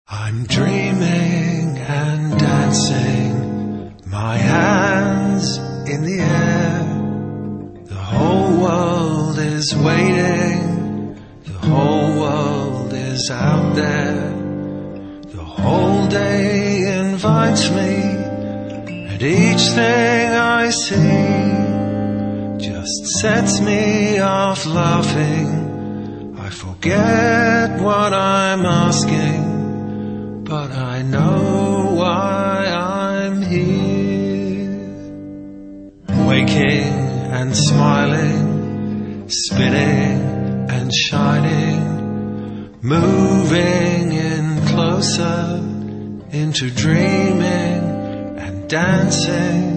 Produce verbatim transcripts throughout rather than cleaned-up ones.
I'm dreaming and dancing, my hands in the air. The whole world is waiting, the whole world is out there. The whole day invites me, and each thing I see just sets me off laughing. I forget what I'm asking, but I know why I'm here. Waking and smiling, spinning and shining, moving in closer into dreaming and dancing.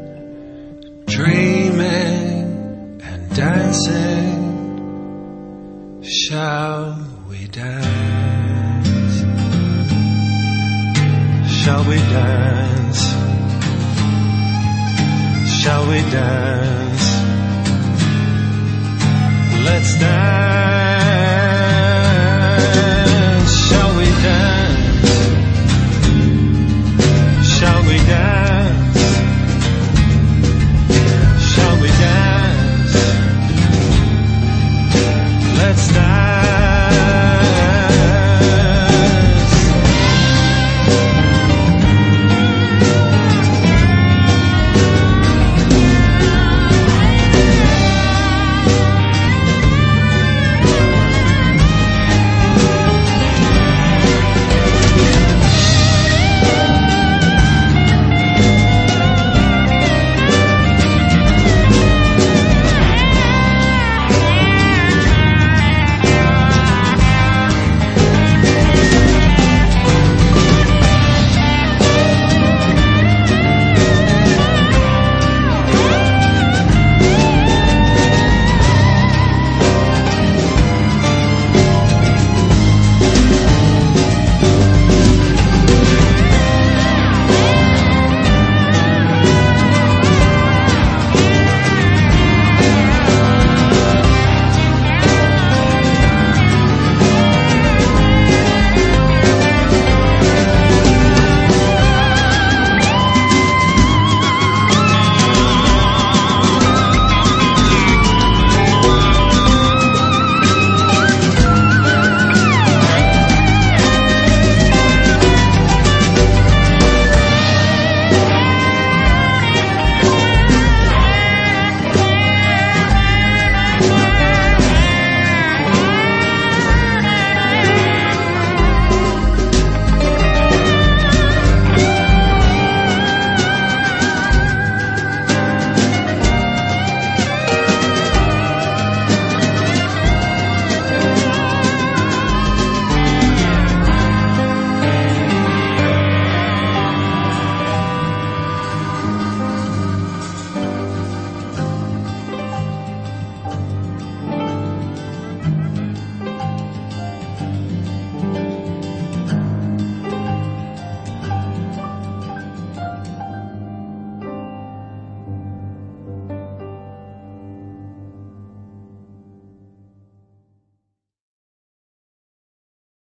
Dreaming and dancing. Shall we dance? Shall we dance? Shall we dance? Let's dance.